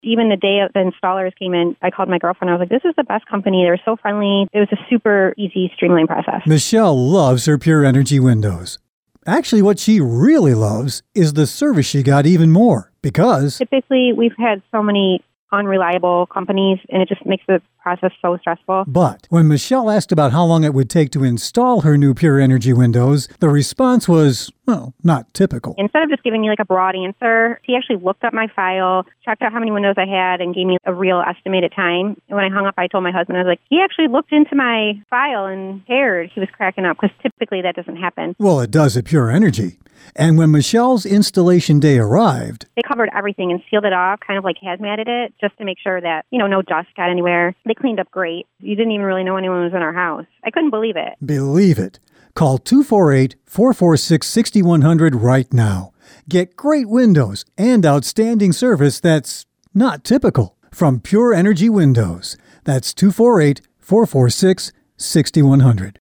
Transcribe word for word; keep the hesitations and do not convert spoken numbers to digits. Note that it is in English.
Even the day the installers came in, I called my girlfriend. I was like, this is the best company. They were so friendly. It was a super easy, streamlined process. Michelle loves her Pure Energy windows. Actually, what she really loves is the service she got even more because typically we've had so many unreliable companies, and it just makes the process so stressful. But when Michelle asked about how long it would take to install her new Pure Energy windows, the response was, well, not typical. Instead of just giving me like a broad answer, he actually looked up my file, checked out how many windows I had, and gave me a real estimated time. And when I hung up, I told my husband, I was like, he actually looked into my file and cared. He was cracking up because typically that doesn't happen. Well, it does at Pure Energy. And when Michelle's installation day arrived, they covered everything and sealed it off, kind of like hazmated it, just to make sure that, you know, no dust got anywhere. They cleaned up great. You didn't even really know anyone was in our house. I couldn't believe it. Believe it. Call two four eight, four four six, six one zero zero right now. Get great windows and outstanding service that's not typical from Pure Energy Windows. That's two four eight, four four six, six one zero zero.